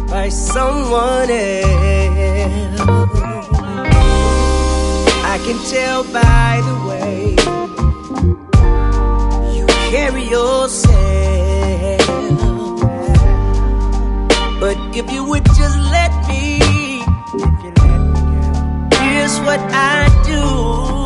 by someone else. I can tell by the way you carry yourself. But if you would just let me, here's what I do.